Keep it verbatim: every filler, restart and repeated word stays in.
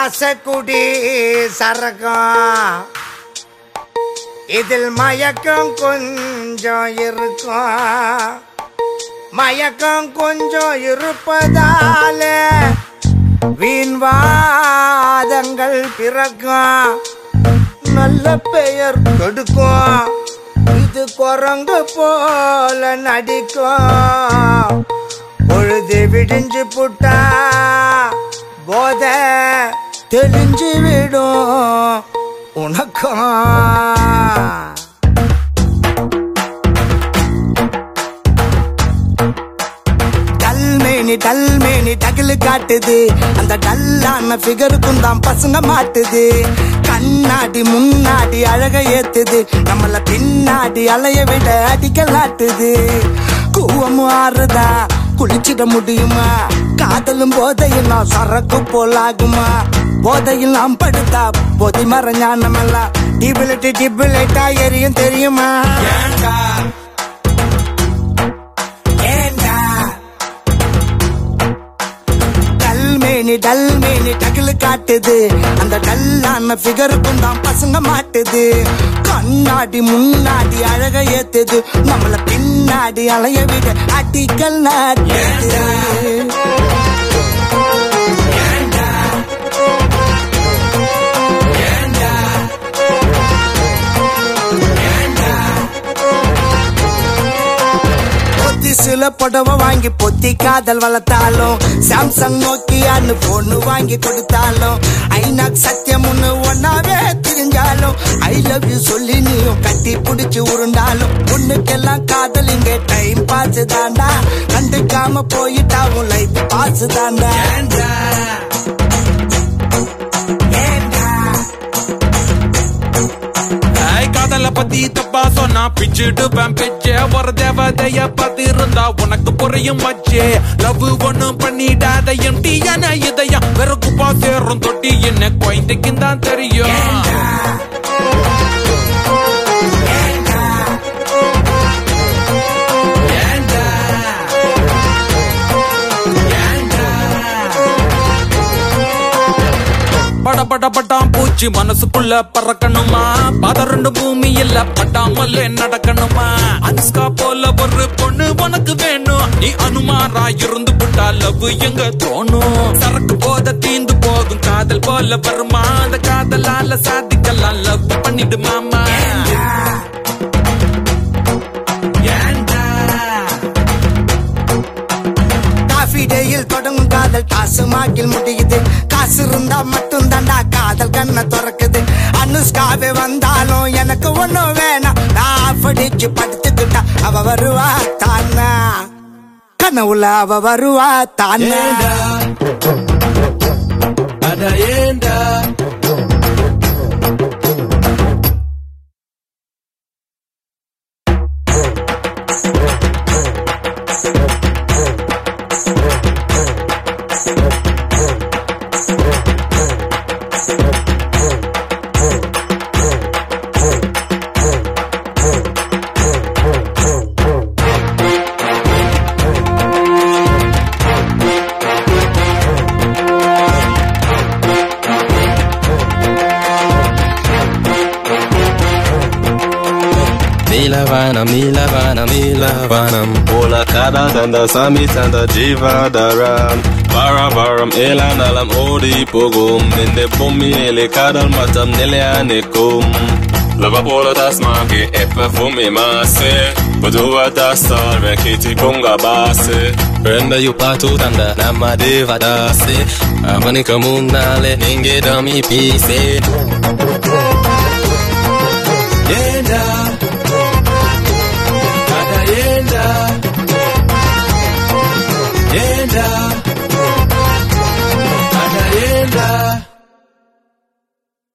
ஆசைக்குடி சரகம் இதில் மயக்கம் கொஞ்சம் இருக்கும். மயக்கம் கொஞ்சம் இருப்பதால வீண்வாதங்கள் பிறக்கும். நல்ல பெயர் கெடுக்கும். இது குரங்கு போல நடிக்கும். பொழுது விடிஞ்சு புட்டா போத தெளிஞ்சு விடும் உனக்கும். டல்மேனி டல்மேனி டகிலு காட்டுது. அந்த டல்லான ஃபிகருக்கும் தான் பசங்க மாட்டுது. கண்ணாடி முன்னாடி அழக ஏத்துது. நம்மள பின்னாடி அலைய விட அடிக்கலாட்டுது. கூவமும் ஆறுதா குளிச்சிட முடியுமா? காதலும் போதையெல்லாம் சரக்கு போலாகுமா? போதையெல்லாம் படுத்தா போதி மர ஞானமெல்லாம் டிபிலிட்டி டிபிலைட்டா எரியும் தெரியுமா? டல்மேனி டல்மேனி டகிலு காட்டுது. அந்த டல்லான ஃபிகருக்கும் தான் பசங்க மாட்டுது. கண்ணாடி முன்னாடி அழக ஏத்துது. நம்மள பின்னாடி அலைய விட அடிக்கல் நாட்டுது. சில புடவை வாங்கி பொத்தி காதல் வளர்த்தாலும், சாம்சங் நோக்கியான்னு பொண்ணு வாங்கி கொடுத்தாலும், ஐநாக் சத்தியம் ஒண்ணு ஒன்னாவே தெரிஞ்சாலும், ஐ லவ் யூ சொல்லி நீயும் கட்டி புடிச்சு உருண்டாலும், பொண்ணுக்கெல்லாம் காதல் இங்க டைம் பாஸ் தாண்டா. கண்டுக்காம போயிட்டாவும் லைஃப் பாஸ் தாண்டா. காதல பத்தி தப்பா சொன்னா பிச்சுட்டு பேச்சு. ஒரு தேவதைய பத்தி இருந்தா உனக்கு புரியும் வச்சு. லவ் ஒண்ணும் பண்ணிடாத எம்டியான இதயம் வெறுக்கு பாசேறும் தொட்டி என்ன குழந்தைக்கு தான் தெரியும். பட பட பட்டாம் பூச்சி மனசுக்குள்ள பறக்கணுமா? பதறண்டு பூமி இல்ல பட்டாமல்ல நடக்கணுமா? அனுஷ்கா போல ஒரு பொண்ணு உனக்கு வேணும். நீ அனுமாரா இருந்து புட்டா லவ் எங்க தோணும். சரக்கு போத தீந்து போகும் காதல் போல வருமா? அந்த காதலால சாதிக்கலாம் லவ் பண்ணிடு மாமா. டேயில் தொடங்கும் காதல் காசு மாக்கில் முடியுது. காசு இருந்தா மட்டும் தாண்டா காதல் கண்ணை திறக்குது. அனுஷ்காவே வந்தாலும் எனக்கு ஒண்ணும் வேணாம். நான் படிச்சு படுத்துக்கிட்டா அவ வருவா தானா. கனவுல அவ வருவா தானா. Milavanam, Milavanam, Milavanam. Ola kada tanda sami tanda jiva daram. Vara varam elanalam odi pogum. Nende bumi ele kadal matam nele anekum. Lava pola tasmaki epa fumi mase. Badua tasar rekiti kunga base. Brenda yu patu tanda nama deva dase. Amanika munale ninge dami pise. Yenda Yenda Yenda